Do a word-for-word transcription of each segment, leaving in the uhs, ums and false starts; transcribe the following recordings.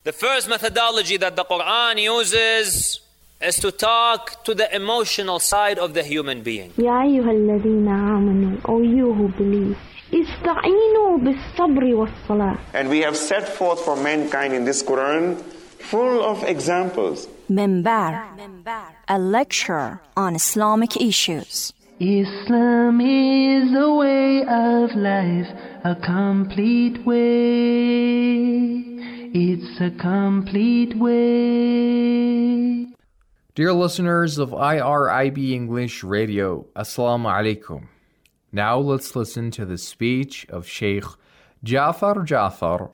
The first methodology that the Quran uses is to talk to the emotional side of the human being. يا أيها الذين آمنوا, O you who believe, استعينوا بالصبر والصلاة. And we have set forth for mankind in this Quran full of examples. Minbar, a lecture on Islamic issues. Islam is a way of life, a complete way. It's a complete way. Dear listeners of I R I B English Radio, Assalamu alaikum. Now let's listen to the speech of Sheikh Jafar Jafar.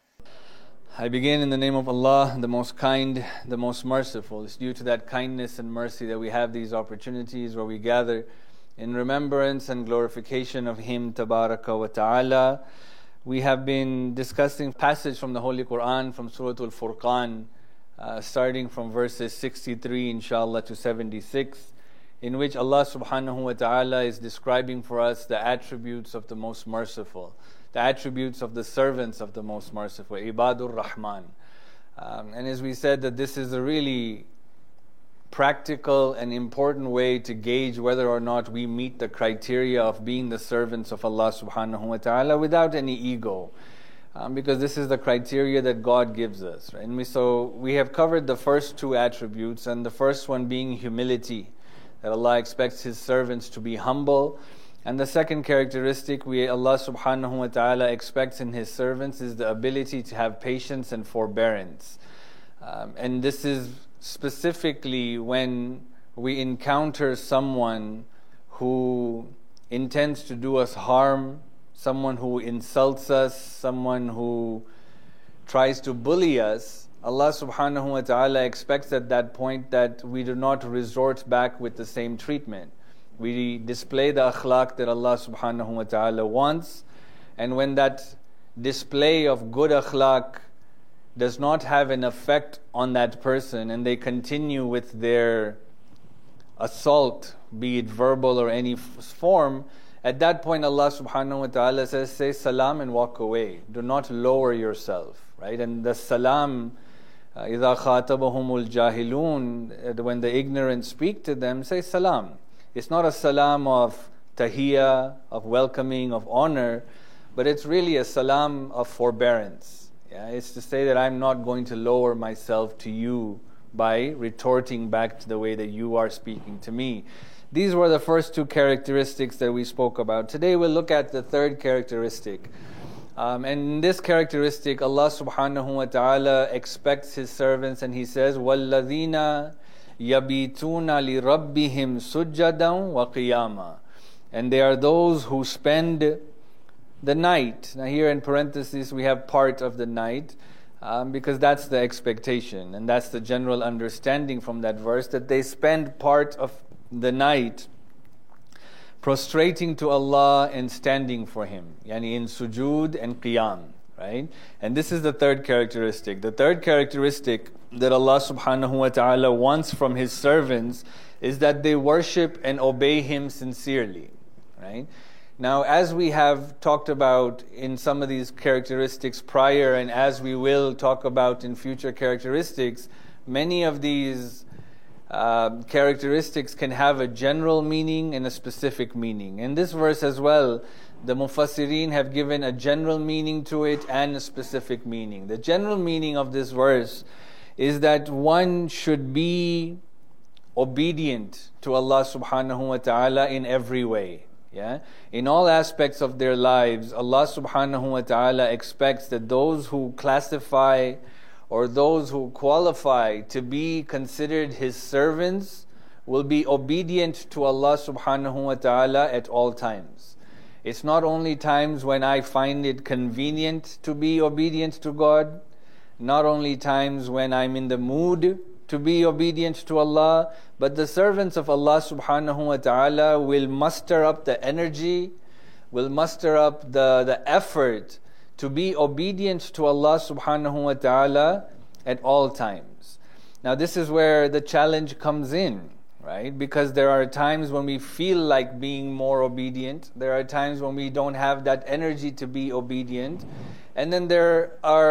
I begin in the name of Allah, the most kind, the most merciful. It's due to that kindness and mercy that we have these opportunities where we gather in remembrance and glorification of Him, Tabaraka wa Ta'ala. We have been discussing passage from the Holy Quran, from Surah Al-Furqan, uh, starting from verses sixty-three, inshallah, to seventy-six, in which Allah subhanahu wa ta'ala is describing for us the attributes of the most merciful, the attributes of the servants of the most merciful, Ibadur Rahman. Um, and as we said, that this is a really practical and important way to gauge whether or not we meet the criteria of being the servants of Allah subhanahu wa ta'ala without any ego. Um, because this is the criteria that God gives us. Right? And we, so we have covered the first two attributes, and the first one being humility, that Allah expects His servants to be humble. And the second characteristic we Allah subhanahu wa ta'ala expects in His servants is the ability to have patience and forbearance. Um, and this is specifically when we encounter someone who intends to do us harm, someone who insults us, someone who tries to bully us. Allah subhanahu wa ta'ala expects at that point that we do not resort back with the same treatment. We display the akhlaq that Allah subhanahu wa ta'ala wants, and when that display of good akhlaq does not have an effect on that person and they continue with their assault, be it verbal or any f- form, at that point Allah subhanahu wa ta'ala says, say salam and walk away. Do not lower yourself, right? And the salam, إِذَا خَاطَبَهُمُ الْجَاهِلُونَ, when the ignorant speak to them, say salam. It's not a salam of tahiyya, of welcoming, of honor, but it's really a salam of forbearance. Yeah, it's to say that I'm not going to lower myself to you by retorting back to the way that you are speaking to me. These were the first two characteristics that we spoke about. Today we'll look at the third characteristic. Um, and in this characteristic, Allah subhanahu wa ta'ala expects His servants, and He says, وَالَّذِينَ يَبِيتُونَ لِرَبِّهِمْ سُجَّدًا وَقِيَامًا. And they are those who spend the night. Now here in parentheses we have part of the night, um, because that's the expectation and that's the general understanding from that verse, that they spend part of the night prostrating to Allah and standing for Him, yani in sujood and qiyam, right? And this is the third characteristic. The third characteristic that Allah subhanahu wa ta'ala wants from His servants is that they worship and obey Him sincerely, right? Now, as we have talked about in some of these characteristics prior, and as we will talk about in future characteristics, many of these uh, characteristics can have a general meaning and a specific meaning. In this verse as well, the Mufassirin have given a general meaning to it and a specific meaning. The general meaning of this verse is that one should be obedient to Allah subhanahu wa ta'ala in every way. Yeah? In all aspects of their lives, Allah subhanahu wa ta'ala expects that those who classify or those who qualify to be considered His servants will be obedient to Allah subhanahu wa ta'ala at all times. It's not only times when I find it convenient to be obedient to God, not only times when I'm in the mood to be obedient to Allah, but the servants of Allah subhanahu wa ta'ala will muster up the energy, will muster up the, the effort to be obedient to Allah subhanahu wa ta'ala at all times. Now this is where the challenge comes in, right? Because there are times when we feel like being more obedient, there are times when we don't have that energy to be obedient, and then there are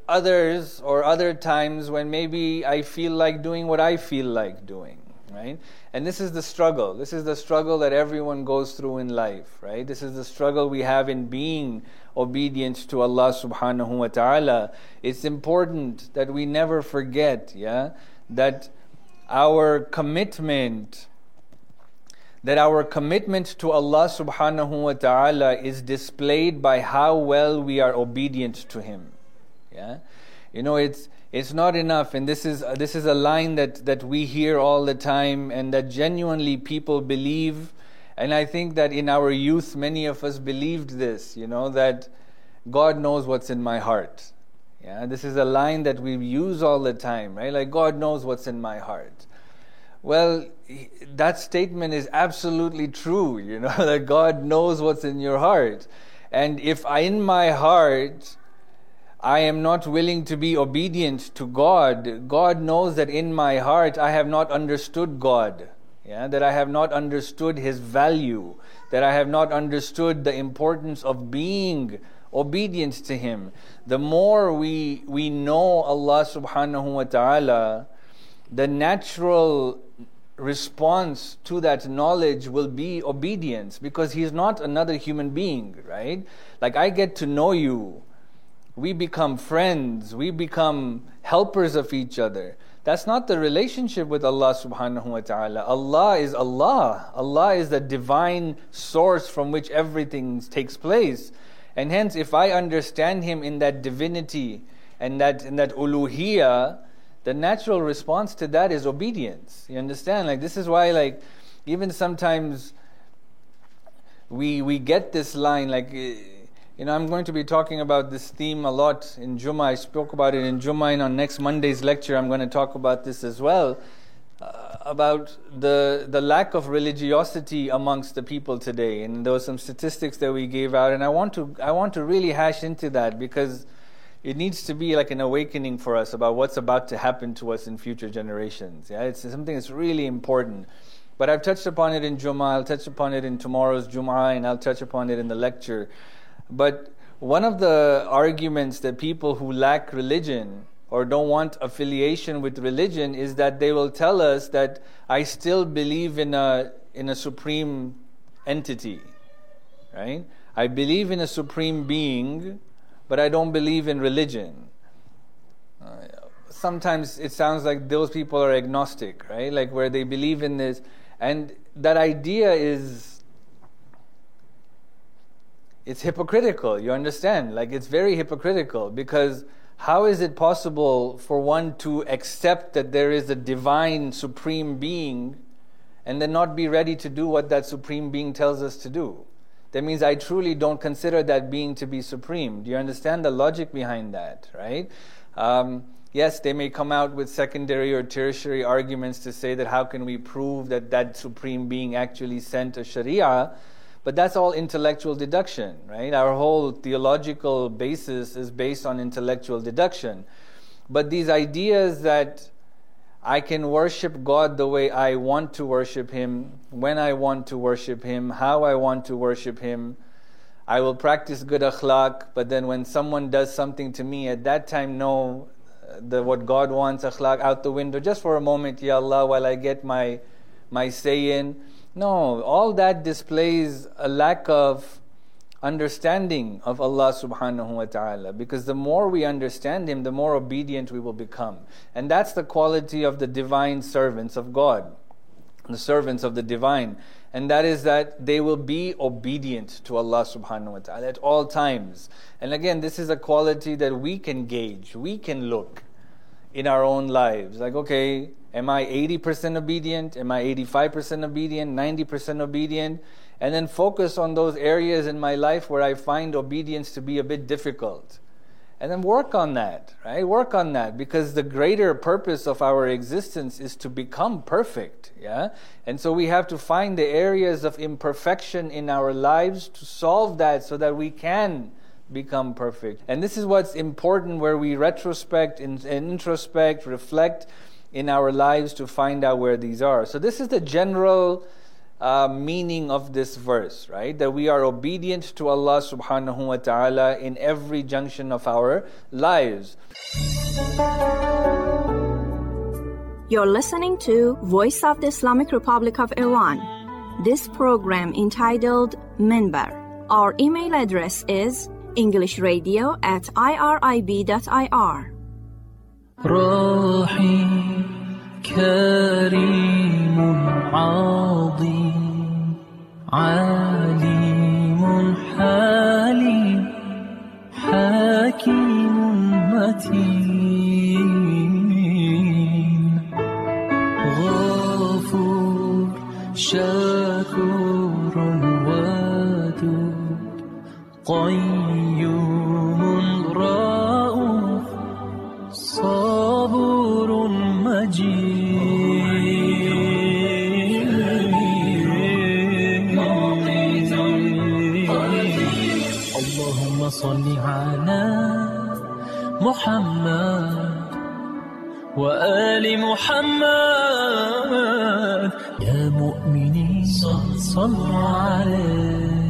others or other times when maybe I feel like doing what I feel like doing, right? And this is the struggle. This is the struggle that everyone goes through in life, right? This is the struggle we have in being obedient to Allah subhanahu wa ta'ala. It's important that we never forget, yeah, that our commitment that our commitment to Allah subhanahu wa ta'ala is displayed by how well we are obedient to Him. Yeah, you know, it's it's not enough, and this is uh, this is a line that that we hear all the time, and that genuinely people believe. And I think that in our youth, many of us believed this. You know, that God knows what's in my heart. Yeah, this is a line that we use all the time, right? Like, God knows what's in my heart. Well, that statement is absolutely true, you know, that God knows what's in your heart. And if I, in my heart, I am not willing to be obedient to God, God knows that in my heart I have not understood God, yeah, that I have not understood His value, that I have not understood the importance of being obedient to Him. The more we we know Allah subhanahu wa ta'ala, the natural response to that knowledge will be obedience, because He is not another human being, right? Like, I get to know you, we become friends, we become helpers of each other. That's not the relationship with Allah subhanahu wa ta'ala. Allah is Allah. Allah is the divine source from which everything takes place. And hence, if I understand Him in that divinity and that in that uluhiyah, the natural response to that is obedience. You understand? Like, this is why, like, even sometimes we we get this line, like, you know, I'm going to be talking about this theme a lot in Jummah. I spoke about it in Jummah, and on next Monday's lecture, I'm going to talk about this as well, uh, about the the lack of religiosity amongst the people today. And there were some statistics that we gave out, and I want to I want to really hash into that, because it needs to be like an awakening for us about what's about to happen to us in future generations. Yeah, it's something that's really important. But I've touched upon it in Jummah, I'll touch upon it in tomorrow's Jummah, and I'll touch upon it in the lecture. But one of the arguments that people who lack religion or don't want affiliation with religion is that they will tell us that I still believe in a in a supreme entity, right? I believe in a supreme being, but I don't believe in religion. Uh, sometimes it sounds like those people are agnostic, right? Like, where they believe in this. And that idea is, it's hypocritical, you understand? Like, it's very hypocritical, because how is it possible for one to accept that there is a divine supreme being and then not be ready to do what that supreme being tells us to do? That means I truly don't consider that being to be supreme. Do you understand the logic behind that, right? Um, yes, they may come out with secondary or tertiary arguments to say that how can we prove that that supreme being actually sent a sharia? But that's all intellectual deduction, right? Our whole theological basis is based on intellectual deduction. But these ideas that I can worship God the way I want to worship Him, when I want to worship Him, how I want to worship Him. I will practice good akhlaq, but then when someone does something to me, at that time, no, the what God wants, akhlaq, out the window, just for a moment, Ya Allah, while I get my my say in. No, all that displays a lack of understanding of Allah subhanahu wa ta'ala, because the more we understand Him, the more obedient we will become. And that's the quality of the divine servants of God, the servants of the divine. And that is that they will be obedient to Allah subhanahu wa ta'ala at all times. And again, this is a quality that we can gauge, we can look in our own lives. Like, okay, am I eighty percent obedient? Am I eighty-five percent obedient? ninety percent obedient? And then focus on those areas in my life where I find obedience to be a bit difficult. And then work on that, right? Work on that, because the greater purpose of our existence is to become perfect, yeah? And so we have to find the areas of imperfection in our lives to solve that so that we can become perfect. And this is what's important, where we retrospect and introspect, reflect in our lives to find out where these are. So this is the general uh, meaning of this verse, right? That we are obedient to Allah subhanahu wa ta'ala in every junction of our lives. You're listening to Voice of the Islamic Republic of Iran. This program entitled Minbar. Our email address is englishradio at irib.ir. رحيم كريم عظيم عليم حليم حكيم متين غفور شكور ودود قيوم رؤوف صبور مجيد اللهم صل على محمد وآل محمد يا مؤمنين صلوا عليه